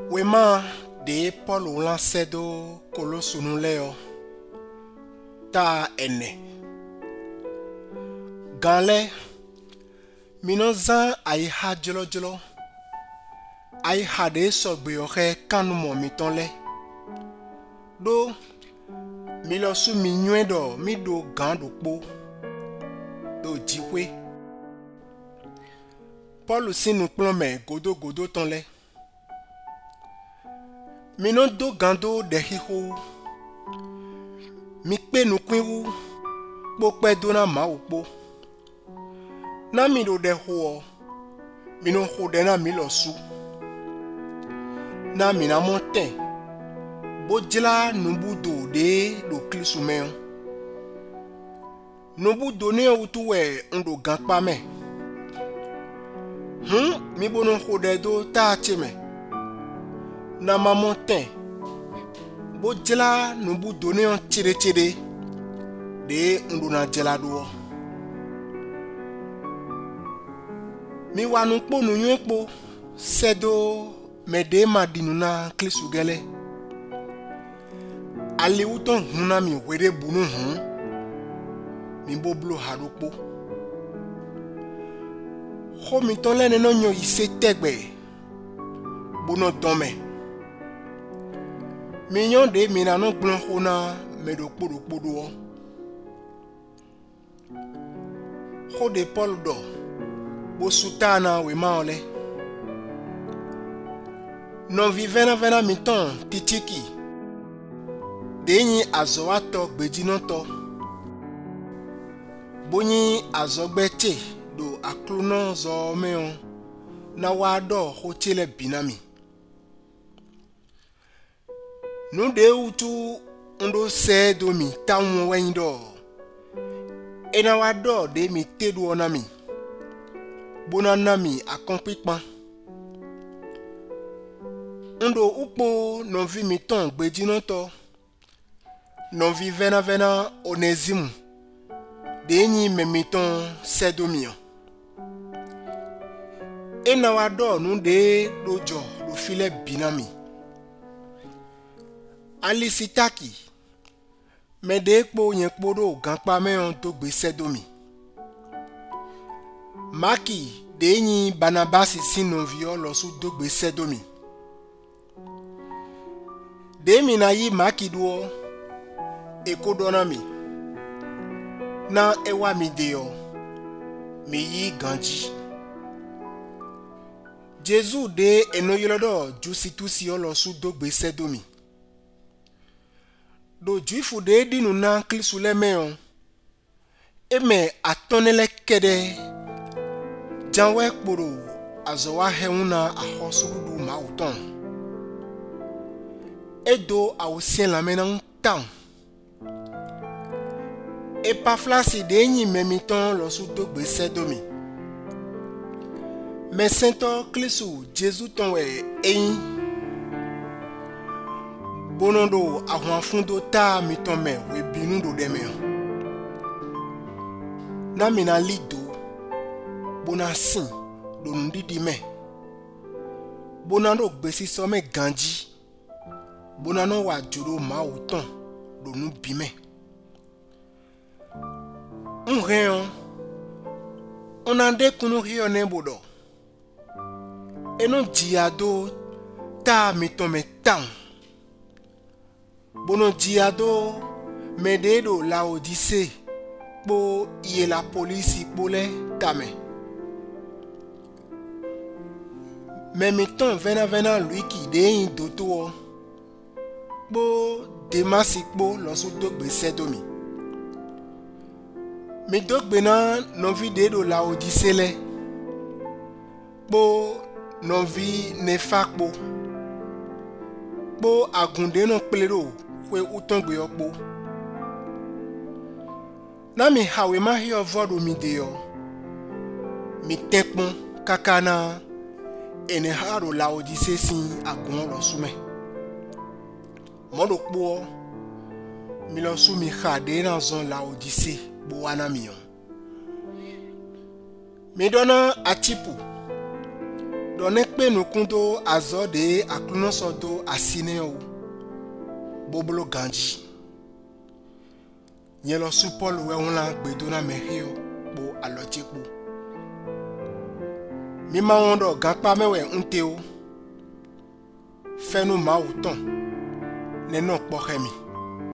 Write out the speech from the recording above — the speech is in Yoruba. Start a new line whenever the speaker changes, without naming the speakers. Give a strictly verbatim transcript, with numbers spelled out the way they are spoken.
Wema de Paul lancedo kolosunu leo ta ene ganle minozan ai ha jolo jolo ai ha de sogbe ore kanu mo miton le do mi lo su mi nwedo mi do gan do po do jiwe Paul sinu plombe godo godo ton le mi no do gando de hiho mi pe nu kwinwu po pe do na ma opo na mi do de ho mi no ho de na mi lo su na mi na monten bo jila nubu do de do klisu me nubu do ne utu we ndo gan pa me hm mi bo no ho de do ta che me na ma monten bo jela nubu doni on chire chire de nduna jela do mi wanu po nu yepo sedo mede madinu na klisugele ali uton huna mi were bunu hun mi bo blo harupo ho mi ton lene no nyo ise tegbe bono dome Mignon de minano blon hona medo podo podo ho de Paul do bo sutana we maole non vivena vena miton titiki denyi azoato gbejinoto bonyi azogbeche do akluno zo meon na wado ho chele binami no de utu ndo se do mi tawo wendo ena wa do de mi tedu ona mi bonana mi akompipan ndo upo no vi mi ton gbejina to no vi vena vena onezimu de nyi me mi ton se do mi ena wa do no de dojo do file binami alisitaki mede po yen podo ganpa meon to gbe sedomi maki denyi banabasi sino vio lo su do gbe sedomi demi na yi maki duo ekodonami na ewa mi deo mi yi ganji Jesu de enoyolodo jusitusi olo su do gbe sedomi do juifu de dinu na klisule meon eme atonele kede janwe kporo azowa heuna ahosudu ma uton edo awusien la menan tan e pa flasi de nyi memiton lo su dogbe sedomi me sento klisu Jesu ton we eyin bonondo ahwan fundo ta mitome we binundo deme na mina lido bonasin do ndidi me bonando gbesi so me ganji bonano wa juro ma uton do nu bime unreon onande kunu rio ne bodo eno jiado ta mitome tan bono jiado mededo la odise po iye la polisi pole tame memiton vena vena lui ki de yin doto po demasi po lo su dogbe sedomi mi dogbe na non vi dedo la odise le po non vi ne fakpo po agunde no plero we utongbe okpo na mi hawe ma hi ovodo mi deo mi tekpon kakana ene haro la odise sin agun lo sume modo po mi lo su mi khade na zon la odise bo wana mi mi dona achipu Donne pe nous kundo azode akluno sodo asine o. Bobolo ganji. Nyelo supol we on la gbedona mehio bo alochekbo. Mi ma wondo gakpa mewe unte o. Fenu ma uton. Neno pokemi.